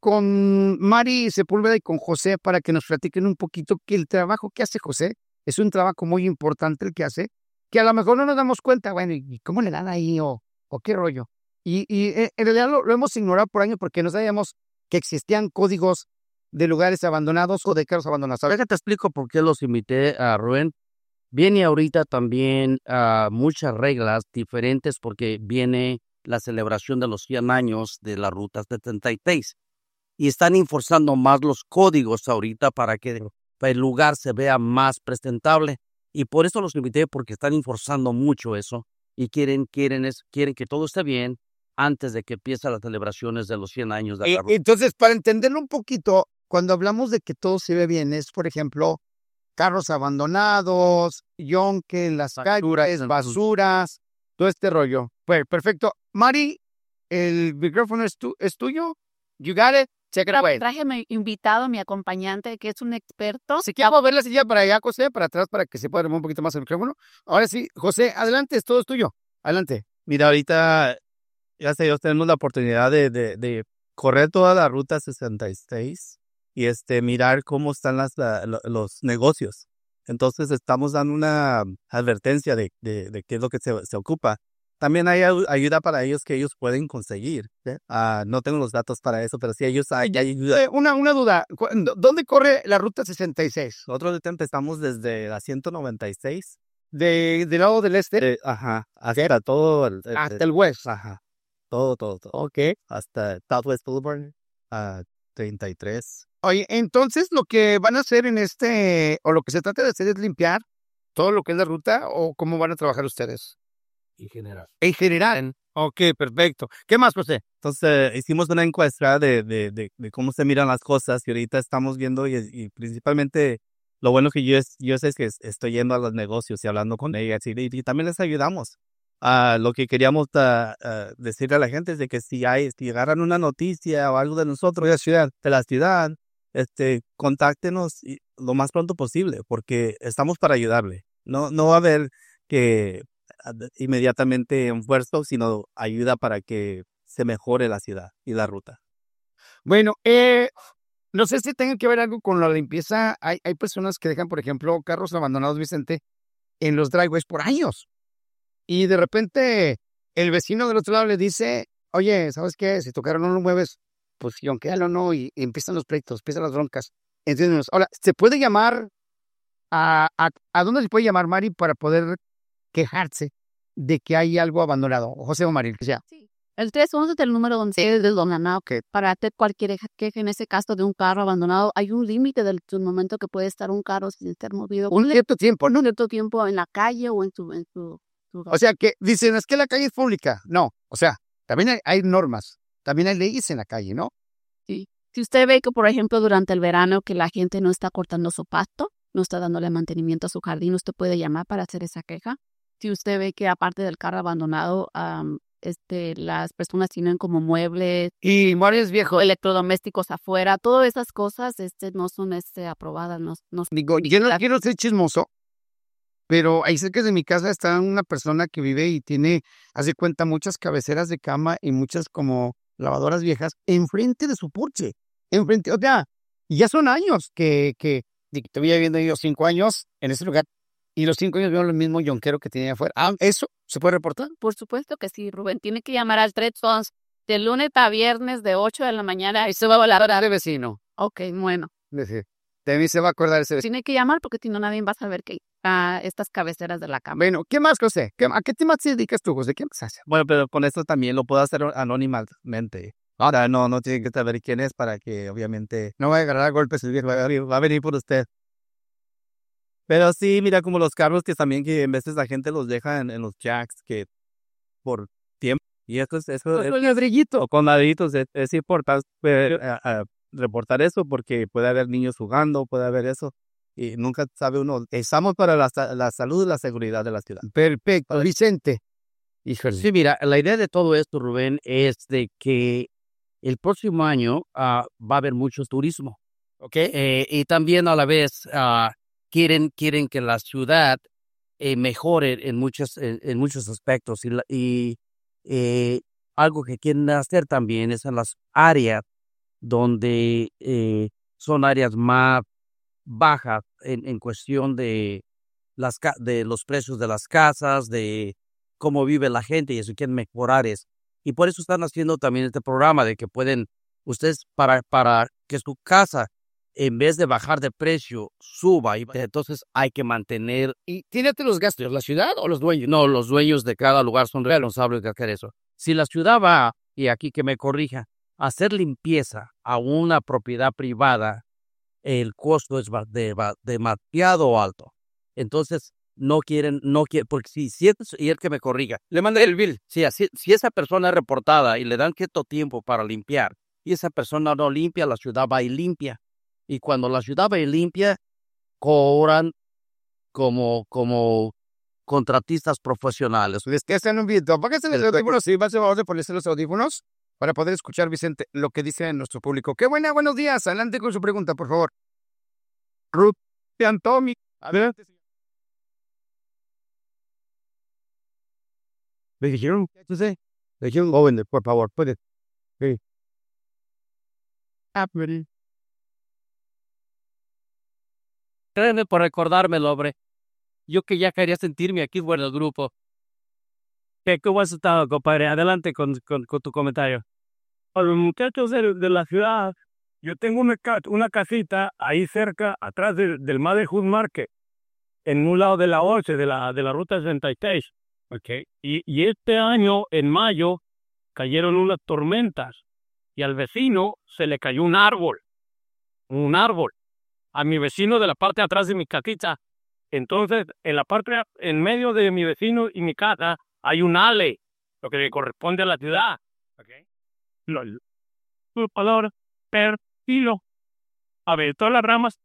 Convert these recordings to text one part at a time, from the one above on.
con Mari Sepúlveda y con José para que nos platiquen un poquito que el trabajo que hace José es un trabajo muy importante el que hace, que a lo mejor no nos damos cuenta, bueno, ¿y cómo le dan ahí o qué rollo? En realidad lo hemos ignorado por años porque no sabíamos que existían códigos de lugares abandonados o de carros abandonados. A ver, Déjate explico por qué los invité a Rubén. Viene ahorita también muchas reglas diferentes porque viene la celebración de los 100 años de la Ruta 76 y están enforzando más los códigos ahorita para que el lugar se vea más presentable y por eso los invité porque están enforzando mucho eso y quieren que todo esté bien antes de que empiecen las celebraciones de los 100 años de la Ruta. Entonces, para entenderlo un poquito, cuando hablamos de que todo se ve bien, es, por ejemplo, carros abandonados, yonque en las calles, basuras, todo este rollo. Pues, perfecto. Mari, el micrófono es tuyo. You got it. Check it away. Traje mi invitado, mi acompañante, que es un experto. Si quiero mover la silla para allá, José, para atrás, para que se pueda mover un poquito más el micrófono. Ahora sí, José, adelante, todo es tuyo. Adelante. Mira, ahorita, gracias a Dios, tenemos la oportunidad de correr toda la Ruta 66 y mirar cómo están los negocios. Entonces, estamos dando una advertencia de qué es lo que se ocupa. También hay ayuda para ellos que ellos pueden conseguir. No tengo los datos para eso, pero sí ellos hay ayuda. Una duda. ¿Dónde corre la Ruta 66? Nosotros empezamos desde la 196. ¿Del lado del este? Hasta todo hasta el west. Ajá. Todo. Ok. Hasta Southwest Boulevard, 33. Oye, entonces lo que van a hacer o lo que se trata de hacer es limpiar todo lo que es la ruta, o cómo van a trabajar ustedes. En general. Ok, perfecto. ¿Qué más, José? Entonces, hicimos una encuesta de cómo se miran las cosas y ahorita estamos viendo y principalmente lo bueno que yo sé es que estoy yendo a los negocios y hablando con ellas y también les ayudamos. Lo que queríamos decirle a la gente es de que si agarran una noticia o algo de nosotros, de la ciudad, contáctenos lo más pronto posible porque estamos para ayudarle. No va a haber que inmediatamente esfuerzo, sino ayuda para que se mejore la ciudad y la ruta. Bueno, no sé si tenga que ver algo con la limpieza. Hay personas que dejan, por ejemplo, carros abandonados, Vicente, en los driveways por años. Y de repente el vecino del otro lado le dice, oye, ¿sabes qué? Si tu carro no lo mueves, pues yonquéalo, ¿no? Y empiezan los pleitos, empiezan las broncas. Entonces, ahora, ¿se puede llamar a dónde se puede llamar, Mari, para poder quejarse de que hay algo abandonado? José o Mari, que sea. Sí. El 311 es el número donde es abandonado. Okay. Para hacer cualquier queja, en ese caso de un carro abandonado, hay un límite del momento que puede estar un carro sin ser movido. Un cierto tiempo, ¿no? Un cierto tiempo en la calle o en su O sea, que dicen, es que la calle es pública. No, o sea, también hay normas, también hay leyes en la calle, ¿no? Sí. Si usted ve que, por ejemplo, durante el verano que la gente no está cortando su pasto, no está dándole mantenimiento a su jardín, usted puede llamar para hacer esa queja. Si usted ve que aparte del carro abandonado, las personas tienen como muebles y muebles viejos, electrodomésticos afuera, todas esas cosas no son aprobadas. Digo, yo no quiero ser chismoso, pero ahí cerca de mi casa está una persona que vive y tiene, hace cuenta, muchas cabeceras de cama y muchas como lavadoras viejas enfrente de su porche. Enfrente, o sea, ya son años que te voy viviendo yo 5 años en ese lugar. Y los 5 años veo lo mismo yonquero que tenía afuera. ¿Eso se puede reportar? Por supuesto que sí, Rubén. Tiene que llamar al 311 de lunes a viernes de 8 de la mañana y se va a volar. De vecino. Ok, bueno. Decir, de mí se va a acordar ese vecino. Tiene que llamar porque si no nadie va a saber que estas cabeceras de la cama. Bueno, ¿qué más, José? ¿A qué temas te dedicas tú, José? ¿Qué más haces? Bueno, pero con esto también lo puedo hacer anónimamente. Ahora no tiene que saber quién es para que obviamente no vaya a agarrar golpes el viejo. Va a venir por usted. Pero sí, mira, como los carros que también que en veces la gente los deja en los jacks que por tiempo. Y eso con ladrillito. O con ladrillitos es importante reportar eso porque puede haber niños jugando, puede haber eso. Y nunca sabe uno. Estamos para la salud y la seguridad de la ciudad. Perfecto. Vicente. Híjole. Sí, mira, la idea de todo esto, Rubén, es de que el próximo año va a haber mucho turismo. ¿Ok? Y también a la vez quieren que la ciudad mejore en muchos aspectos. Y algo que quieren hacer también es en las áreas donde son áreas más bajas en cuestión de de los precios de las casas, de cómo vive la gente y eso quieren mejorar eso. Y por eso están haciendo también este programa de que pueden ustedes para que su casa en vez de bajar de precio suba y entonces hay que mantener. ¿Y tiene los gastos la ciudad o los dueños? No, los dueños de cada lugar son responsables de hacer eso. Si la ciudad va, y aquí que me corrija, a hacer limpieza a una propiedad privada, el costo es demasiado alto. Entonces, no quieren, porque y el que me corriga, Le manda el bill. si esa persona es reportada y le dan cierto tiempo para limpiar, y esa persona no limpia, la ciudad va y limpia. Y cuando la ciudad va y limpia, cobran como contratistas profesionales. Les que hacen un video. Pónganse los audífonos y vas a ponerse los audífonos para poder escuchar, Vicente, lo que dice nuestro público. ¡Qué buena! Buenos días. Adelante con su pregunta, por favor. Ruth Antomi. Adelante, señor. Me dijeron, entonces, me dijeron, joven, por favor, puede. Sí. Créeme por recordármelo, hombre. Yo que ya quería sentirme aquí en el grupo. ¿Cómo has estado, compadre? Adelante con tu comentario. A los muchachos de la ciudad, yo tengo una casita ahí cerca, atrás del Motherhood Market, en un lado de la 11, de la ruta 66. Okay. Y este año, en mayo, cayeron unas tormentas y al vecino se le cayó un árbol. A mi vecino de la parte de atrás de mi casita. Entonces, en medio de mi vecino y mi casa, hay un ale, lo que le corresponde a la ciudad. Okay. Su palabra, perdido. A ver, todas las ramas,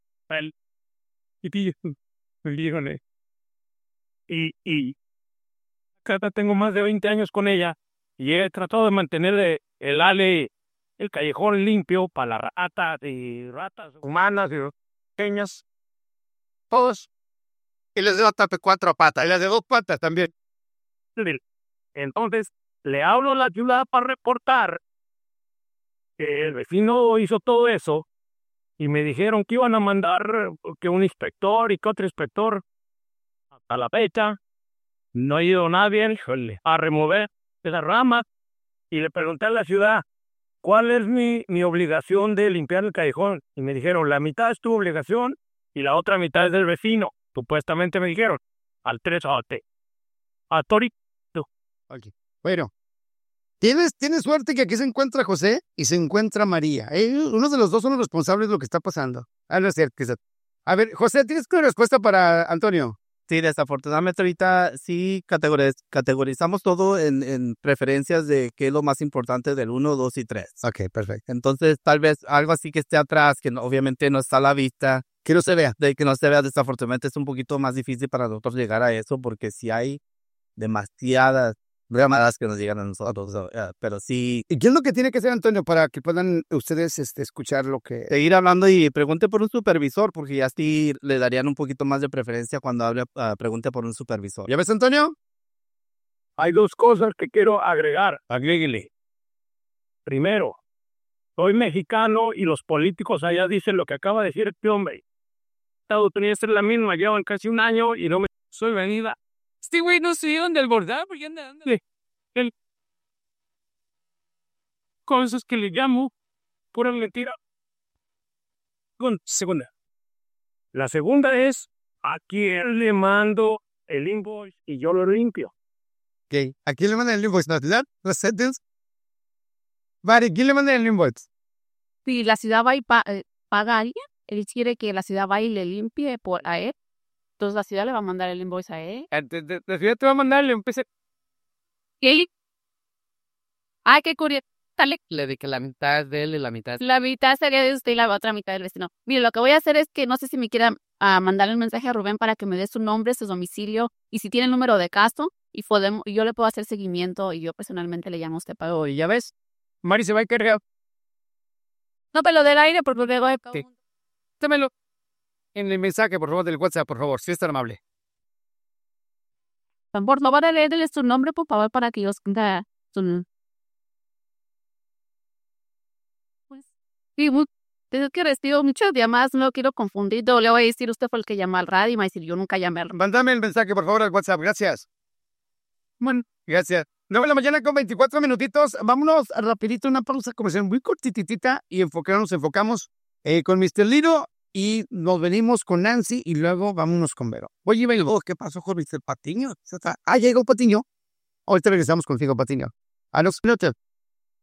y cada tengo más de 20 años con ella, y he tratado de mantener el ale, el callejón limpio para las ratas humanas y pequeñas, todos. Y les de cuatro patas, y las de dos patas también. Entonces, le hablo a la ciudad para reportar que el vecino hizo todo eso y me dijeron que iban a mandar que un inspector y que otro inspector. Hasta la fecha, no ha ido nadie a remover esas ramas y le pregunté a la ciudad, ¿cuál es mi obligación de limpiar el callejón? Y me dijeron, la mitad es tu obligación y la otra mitad es del vecino. Supuestamente me dijeron, al 3 a Torito. Okay. Bueno, tienes suerte que aquí se encuentra José y se encuentra María. Uno de los dos son los responsables de lo que está pasando. No es cierto. A ver, José, ¿tienes una respuesta para Antonio? Sí, desafortunadamente ahorita sí categorizamos todo en preferencias de qué es lo más importante del 1, 2 y 3. Ok, perfecto. Entonces, tal vez algo así que esté atrás, que obviamente no está a la vista. Que no se vea. De que no se vea, desafortunadamente es un poquito más difícil para nosotros llegar a eso, porque si hay demasiadas llamadas que nos llegan a nosotros, pero sí. ¿Y qué es lo que tiene que hacer Antonio para que puedan ustedes escuchar lo que... Seguir hablando y pregunte por un supervisor, porque ya sí le darían un poquito más de preferencia cuando pregunte por un supervisor. ¿Ya ves, Antonio? Hay dos cosas que quiero agregar. Agréguele. Primero, soy mexicano y los políticos allá dicen lo que acaba de decir este hombre. Estados Unidos es la misma, llevan casi un año y no me soy venida. Este güey no sé dónde abordar, porque anda. Cosas que le llamo pura mentira. Segunda. La segunda es, ¿a quién le mando el invoice y yo lo limpio? Ok. ¿A quién le mandan el invoice? ¿No? ¿La sentence? Vale, ¿quién le manda el invoice? Si la ciudad va y paga a alguien, él quiere que la ciudad vaya y le limpie a él. Entonces la ciudad le va a mandar el invoice a él. La ciudad te va a mandar, le empecé. ¿Qué? Ay, qué curioso. Le dije que la mitad es de él y la mitad. La mitad sería de usted y la otra mitad del vecino. Mire, lo que voy a hacer es que no sé si me quiera mandarle un mensaje a Rubén para que me dé su nombre, su domicilio y si tiene el número de caso y yo le puedo hacer seguimiento y yo personalmente le llamo a usted para... Y ya ves, Mari se va a encargar. No, pero del aire porque luego hay... Sí. Démelo en el mensaje, por favor, del WhatsApp, por favor, si es tan amable. Por favor, léele su nombre, por favor, para que yo tenga su... Sí, es que recibo muchas llamadas, no quiero confundir. Le voy a decir, usted fue el que llamó al radio y me va a decir, yo nunca llamé al radio. Mándame el mensaje, por favor, al WhatsApp. Gracias. Bueno, gracias. 9 de la mañana con 24 minutitos. Vámonos rapidito, una pausa comercial muy cortitita y nos enfocamos con Mr. Liro y nos venimos con Nancy y luego vámonos con Vero. Oye, Vero, ¿qué pasó con Mr. Patiño? Llegó Patiño. Ahorita regresamos contigo, Patiño. A los minutos.